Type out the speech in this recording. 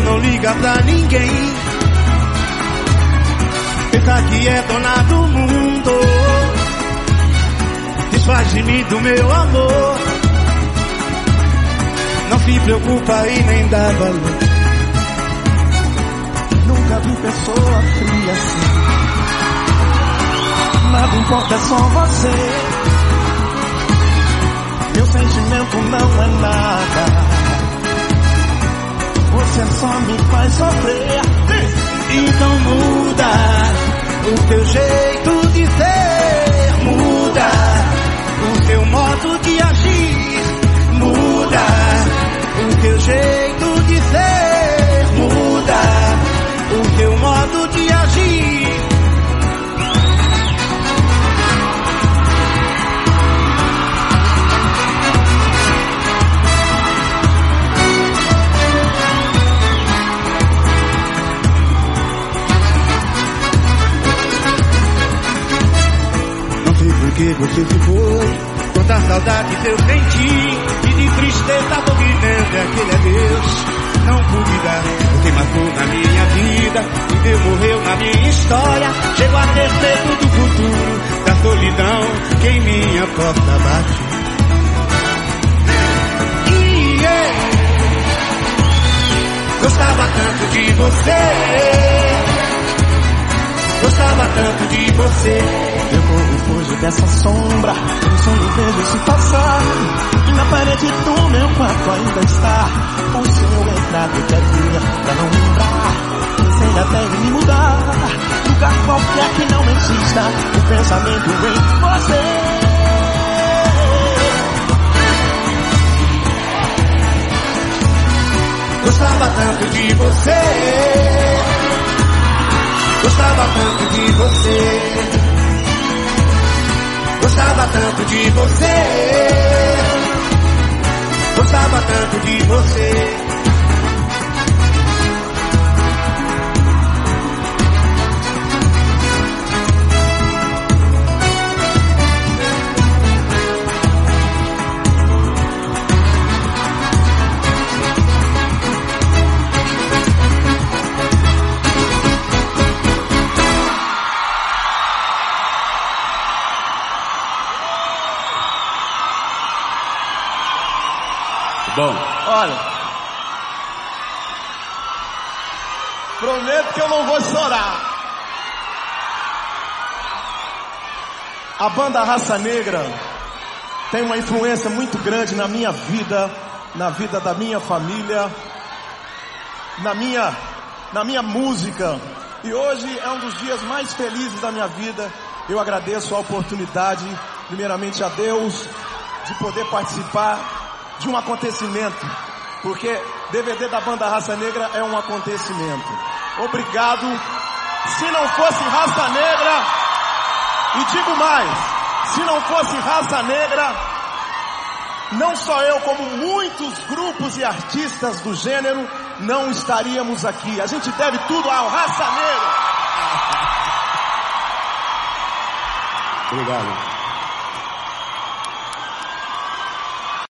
não liga pra ninguém. Pensa que é dona do mundo, desfaz de mim do meu amor. Não se preocupa e nem dá valor. Nunca vi pessoa fria assim. Nada importa, é só você. Meu sentimento não é nada. Você só me faz sofrer. Então muda o teu jeito de ser. Muda o teu modo de agir. Muda o teu jeito de ser. Muda o teu modo de agir. Não sei por que você se foi, quanta saudade eu senti, e de tristeza tô vivendo, aquele adeus não pude dar. Você matou na minha vida, e Deus morreu na minha história. Chego a ter medo do futuro, da solidão que em minha porta bate. Gostava tanto de você, gostava tanto de você. Eu corro fujo dessa sombra, no sonho vejo se passar. E na parede do meu quarto ainda está o seu retrato que é dia pra não lembrar. Pensei até em me mudar, lugar qualquer que não exista o pensamento em você. Gostava tanto de você, gostava tanto de você, gostava tanto de você, gostava tanto de você. Bom, olha, prometo que eu não vou chorar. A banda Raça Negra tem uma influência muito grande na minha vida, na vida da minha família, na minha música. E hoje é um dos dias mais felizes da minha vida. Eu agradeço a oportunidade, primeiramente a Deus, de poder participar de um acontecimento, porque DVD da banda Raça Negra é um acontecimento. Obrigado. Se não fosse Raça Negra, e digo mais, se não fosse Raça Negra, não só eu, como muitos grupos e artistas do gênero, não estaríamos aqui. A gente deve tudo ao Raça Negra. Obrigado.